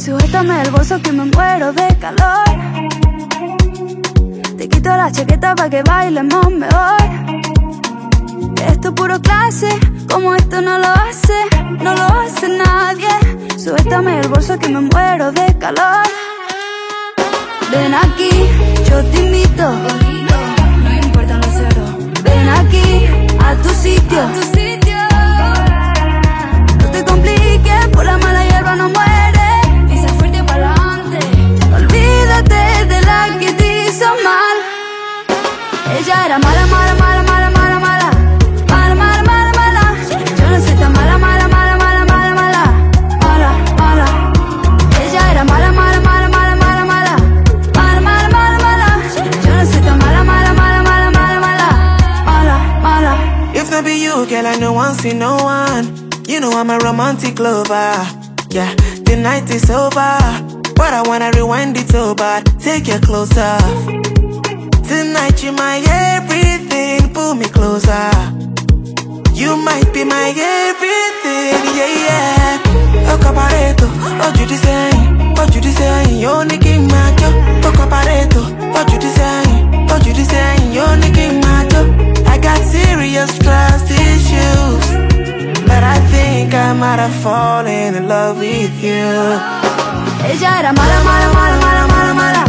Sujétame el bolso que me muero de calor. Te quito la chaqueta pa' que bailemos mejor. Esto es puro clase, como esto no lo hace nadie. Sujétame el bolso que me muero de calor. Ven aquí, yo te invito. No importa los ceros. Ven aquí, a tu sitio. No te compliques, por la mala hierba no muere. Pisa fuerte para adelante. Olvídate de la que te hizo mal. Ella era mala, mala, mala, mala, mala, mala. Mala, mala, mala, mala. Yo no soy tan mala, mala, mala, mala, mala, mala. Mala, mala. Ella era mala, mala, mala, mala, mala, mala. Mala, mala, mala, mala. Yo no soy tan mala, mala, mala, mala, mala, mala. Mala, mala. If not be you, girl, I no one see no one. You know I'm a romantic lover. Yeah, the night is over, but I wanna rewind it over. Take you closer. Tonight you're my everything. Pull me closer. You might be my everything. Yeah, yeah. Oh, cabareto. Oh, you design. Oh, you design. You're nicking my job. Oh, cabareto. Oh, you design. Oh, you design. You're nicking my job. I got serious trust issues, but I think I might have fallen in love with you. Ella era mala, mala, mala, mala, mala, mala.